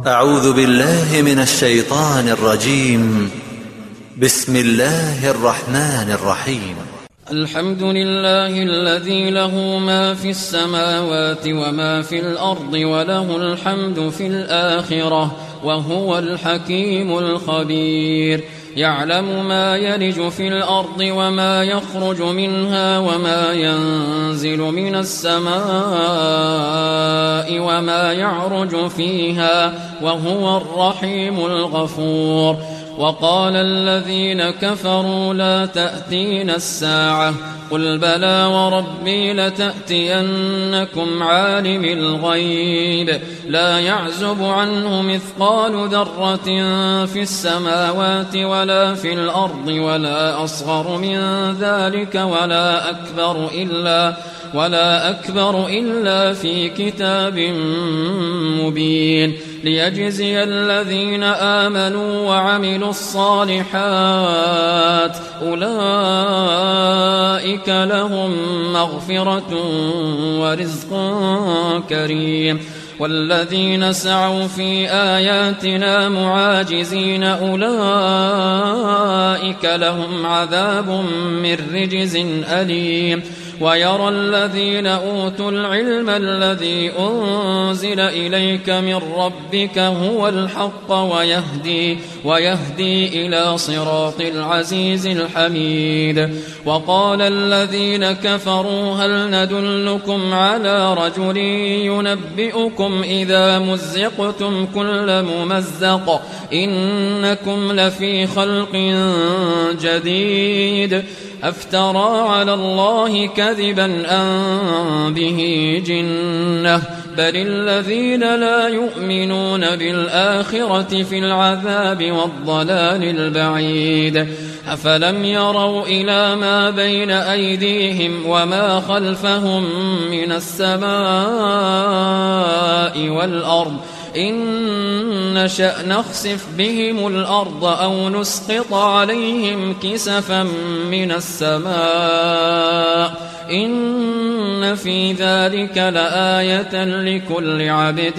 أعوذ بالله من الشيطان الرجيم. بسم الله الرحمن الرحيم. الحمد لله الذي له ما في السماوات وما في الأرض وله الحمد في الآخرة وهو الحكيم الخبير. يعلم ما يلج في الأرض وما يخرج منها وما ينزل من السماء وما يعرج فيها وهو الرحيم الغفور. وقال الذين كفروا لا تأتينا الساعة قل بلى وربي لتأتينكم عالم الغيب لا يعزب عنه مثقال ذرة في السماوات ولا في الأرض ولا أصغر من ذلك ولا أكبر إلا في كتاب مبين ليجزي الذين آمنوا وعملوا الصالحات أولئك لهم مغفرة ورزق كريم. والذين سعوا في آياتنا معاجزين أولئك لهم عذاب من رجز أليم. ويرى الذين أوتوا العلم الذي أنزل إليك من ربك هو الحق ويهدي إلى صراط العزيز الحميد. وقال الذين كفروا هل ندلكم على رجل ينبئكم إذا مزقتم كل ممزق إنكم لفي خلق جديد أفترى على الله كذبا أم به جنة بل الذين لا يؤمنون بالآخرة في العذاب والضلال البعيد. أفلم يروا إلى ما بين أيديهم وما خلفهم من السماء والأرض إن نشأ نخسف بهم الأرض أو نسقط عليهم كسفا من السماء إن في ذلك لآية لكل عبد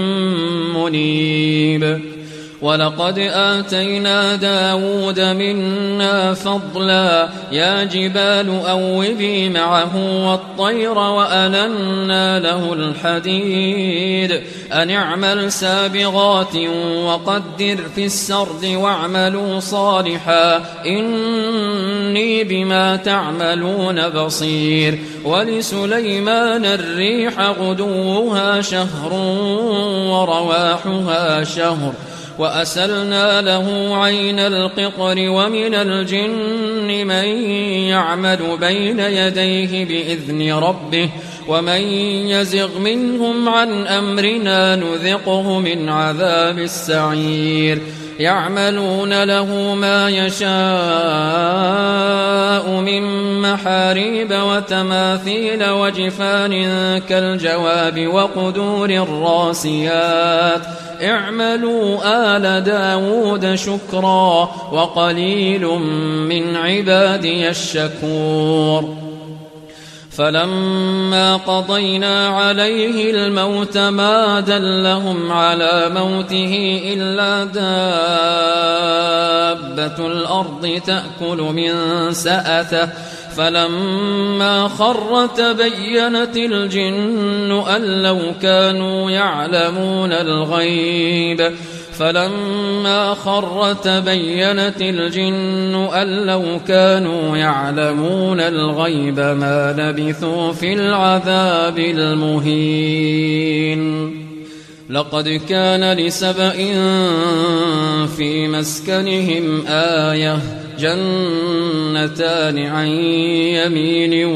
منيب. ولقد آتينا داود منا فضلا يا جبال أوبي معه والطير وألنا له الحديد أن اعمل سابغات وقدر في السرد واعملوا صالحا إني بما تعملون بصير. ولسليمان الريح غدوها شهر ورواحها شهر وأسلنا له عين القطر ومن الجن من يعمل بين يديه بإذن ربه ومن يزغ منهم عن أمرنا نذقه من عذاب السعير. يعملون له ما يشاء من محاريب وتماثيل وجفان كالجواب وقدور الراسيات اعملوا آل داود شكرا وقليل من عبادي الشكور. فلما قضينا عليه الموت ما دلهم على موته إلا دابة الأرض تأكل من سأته فلما خر تبينت الجن أن لو كانوا يعلمون الغيب فلما خر تبينت الجن أن لو كانوا يعلمون الغيب ما لبثوا في العذاب المهين. لقد كان لسبإ في مسكنهم آية جنتان عن يمين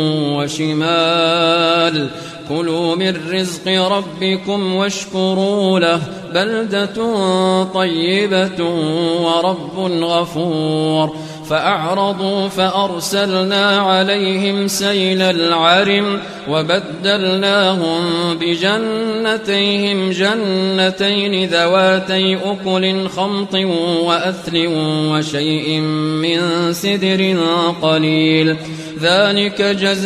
وشمال كلوا من رزق ربكم واشكروا له بلدة طيبة ورب غفور. فأعرضوا فأرسلنا عليهم سيل العرم وبدلناهم بجنتيهم جنتين ذواتي أكل خمط وأثل وشيء من سدر قليل ذلك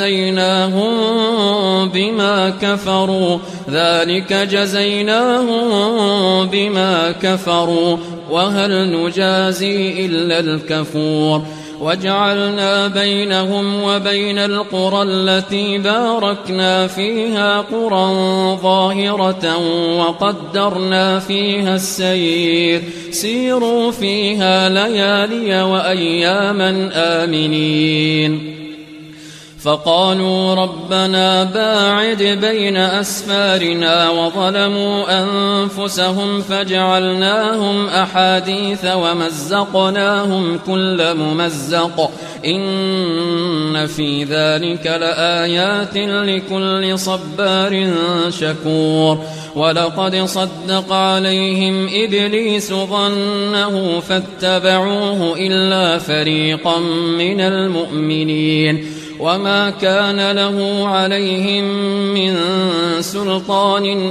جزيناهم بما كفروا وهل نجازي إلا الكفور وجعلنا بينهم وبين القرى التي باركنا فيها قرى ظاهرة وقدرنا فيها السير سيروا فيها ليالي وأياما آمنين فقالوا ربنا باعد بين أسفارنا وظلموا أنفسهم فجعلناهم أحاديث ومزقناهم كل ممزق إن في ذلك لآيات لكل صبار شكور ولقد صدق عليهم إبليس ظنه فاتبعوه إلا فريقا من المؤمنين وما كان له عليهم من سلطان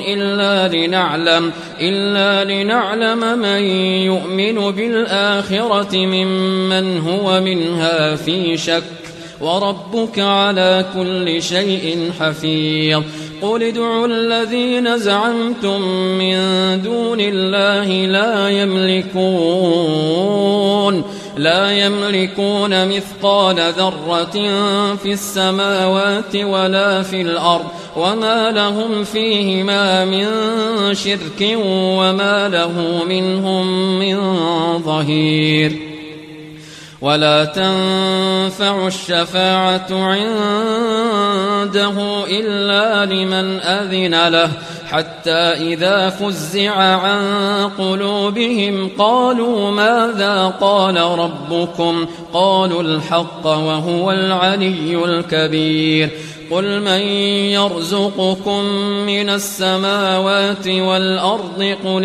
إلا لنعلم من يؤمن بالآخرة ممن هو منها في شك وربك على كل شيء حفيظ قل ادعوا الذين زعمتم من دون الله لا يملكون مثقال ذرة في السماوات ولا في الأرض وما لهم فيهما من شرك وما له منهم من ظهير ولا تنفع الشفاعة عنده إلا لمن أذن له حتى إذا فزع عن قلوبهم قالوا ماذا قال ربكم قالوا الحق وهو العلي الكبير قل من يرزقكم من السماوات والأرض قل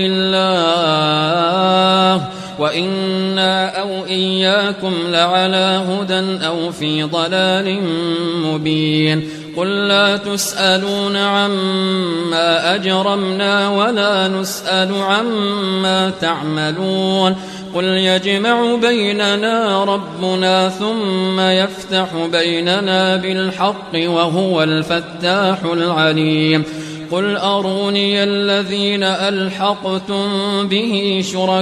الله وإنا أو إياكم لعلى هدى أو في ضلال مبين قل لا تسألون عما أجرمنا ولا نسأل عما تعملون قل يجمع بيننا ربنا ثم يفتح بيننا بالحق وهو الفتاح العليم قل أروني الذين ألحقتم به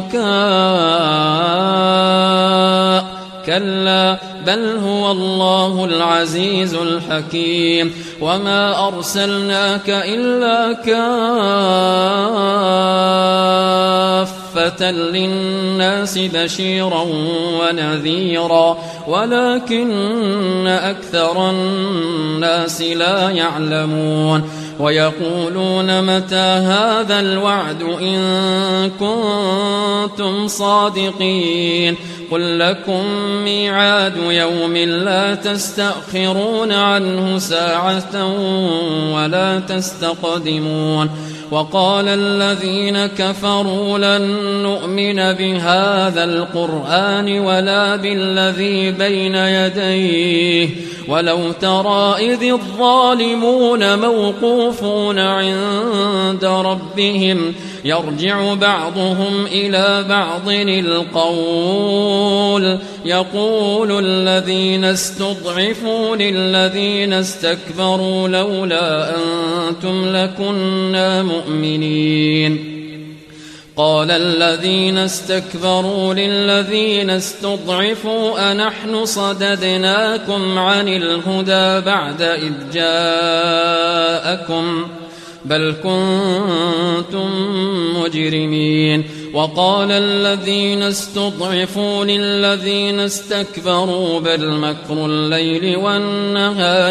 شركاء كلا بل هو الله العزيز الحكيم وما أرسلناك إلا كافة للناس بشيرا ونذيرا ولكن أكثر الناس لا يعلمون ويقولون متى هذا الوعد إن كنتم صادقين قل لكم ميعاد يوم لا تستأخرون عنه ساعة ولا تستقدمون وقال الذين كفروا لن نؤمن بهذا القرآن ولا بالذي بين يديه ولو ترى إذ الظالمون موقوفون عند ربهم يرجع بعضهم إلى بعض القول يقول الذين استضعفوا للذين استكبروا لولا أنتم لكنا مؤمنين قال الذين استكبروا للذين استضعفوا أنحن صددناكم عن الهدى بعد إذ جاءكم بل كنتم مجرمين وقال الذين استضعفوا للذين استكبروا بل مكر الليل والنهار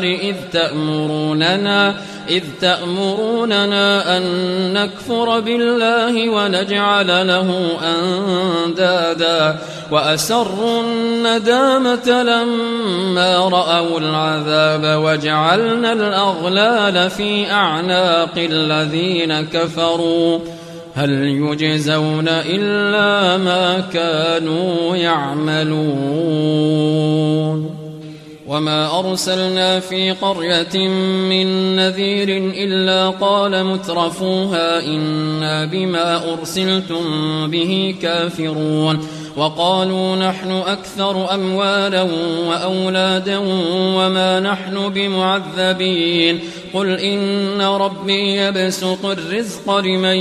إذ تأمروننا أن نكفر بالله ونجعل له أندادا وأسروا الندامة لما رأوا العذاب وجعلنا الأغلال في أعناق الذين كفروا هل يجزون إلا ما كانوا يعملون وما أرسلنا في قرية من نذير إلا قال مترفوها إنا بما أرسلتم به كافرون وقالوا نحن أكثر أموالا وأولادا وما نحن بمعذبين قل إن ربي يبسط الرزق لمن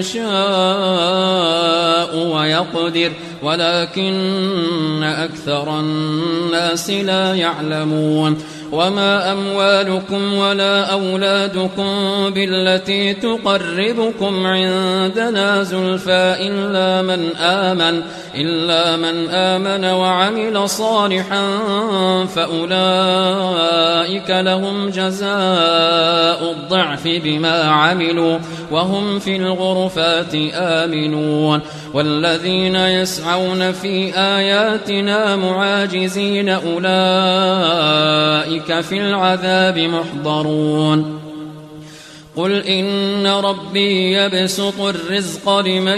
يشاء ويقدر ولكن أكثر الناس لا يعلمون وما أموالكم ولا أولادكم بالتي تقربكم عندنا زلفى إلا من آمن وعمل صالحا فأولئك لهم جزاء الضعف بما عملوا وهم في الغرفات آمنون والذين يسعون في آياتنا معاجزين أولئك في العذاب محضرون قل إن ربي يبسط الرزق لمن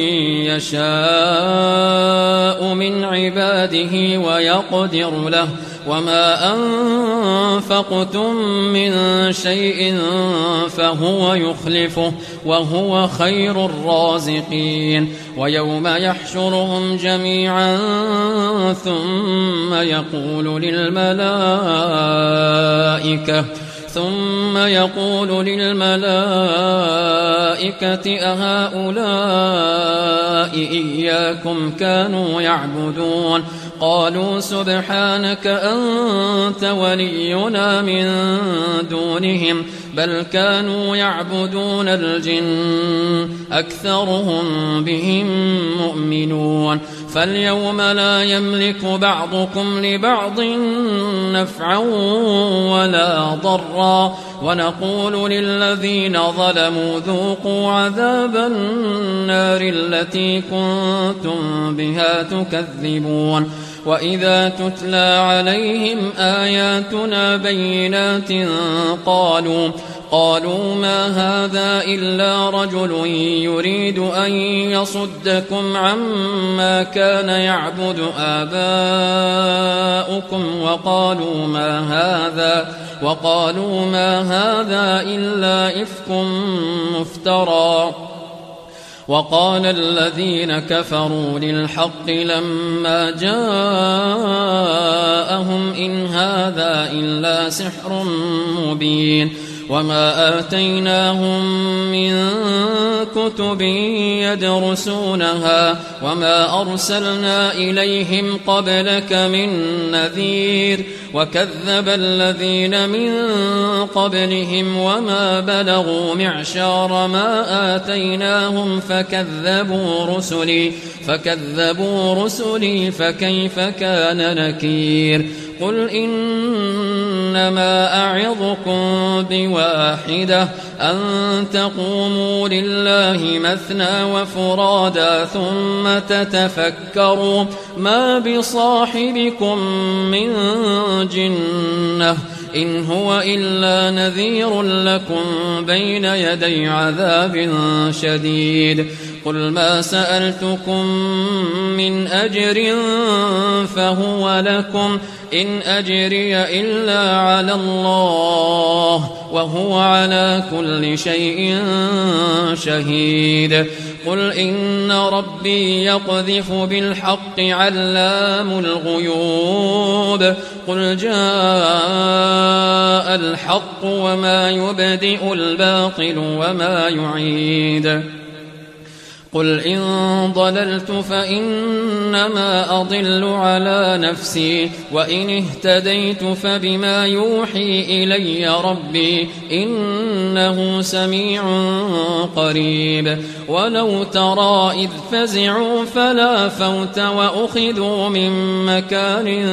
يشاء من عباده ويقدر له وما أنفقتم من شيء فهو يخلفه وهو خير الرازقين ويوم يحشرهم جميعا ثم يقول للملائكة أهؤلاء إياكم كانوا يعبدون قالوا سبحانك أنت ولينا من دونهم بل كانوا يعبدون الجن أكثرهم بهم مؤمنون فاليوم لا يملك بعضكم لبعض نفعا ولا ضرا ونقول للذين ظلموا ذوقوا عذاب النار التي كنتم بها تكذبون وإذا تتلى عليهم آياتنا بينات قالوا ما هذا إلا رجل يريد أن يصدكم عما كان يعبد آباؤكم وقالوا ما هذا إلا إفك مفترى وقال الذين كفروا للحق لما جاءهم إن هذا إلا سحر مبين وما آتيناهم من كتب يدرسونها وما أرسلنا إليهم قبلك من نذير وكذب الذين من قبلهم وما بلغوا معشار ما آتيناهم فكذبوا رسلي فكيف كان نكير قل إنما أعظكم بواحدة أن تقوموا لله مثنى وفرادا ثم تتفكروا ما بصاحبكم من جنة إن هو إلا نذير لكم بين يدي عذاب شديد قل ما سألتكم من أجر فهو لكم إن أجري إلا على الله وهو على كل شيء شهيد قل إن ربي يقذف بالحق علام الغيوب قل جاء الحق وما يبدئ الباطل وما يعيد قل إن ضللت فإنما أضل على نفسي وإن اهتديت فبما يوحي إلي ربي إنه سميع قريب ولو ترى إذ فزعوا فلا فوت وأخذوا من مكان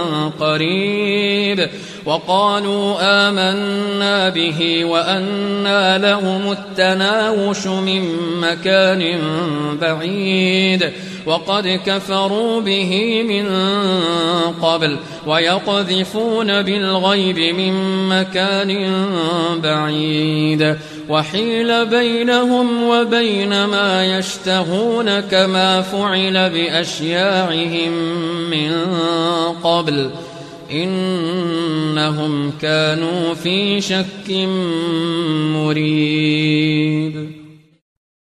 قريب وقالوا آمنا به وأنى لهم التناوش من مكان بعيد وقد كفروا به من قبل ويقذفون بالغيب من مكان بعيد وحيل بينهم وبين ما يشتهون كما فعل بأشياعهم من قبل إنهم كانوا في شك مريب.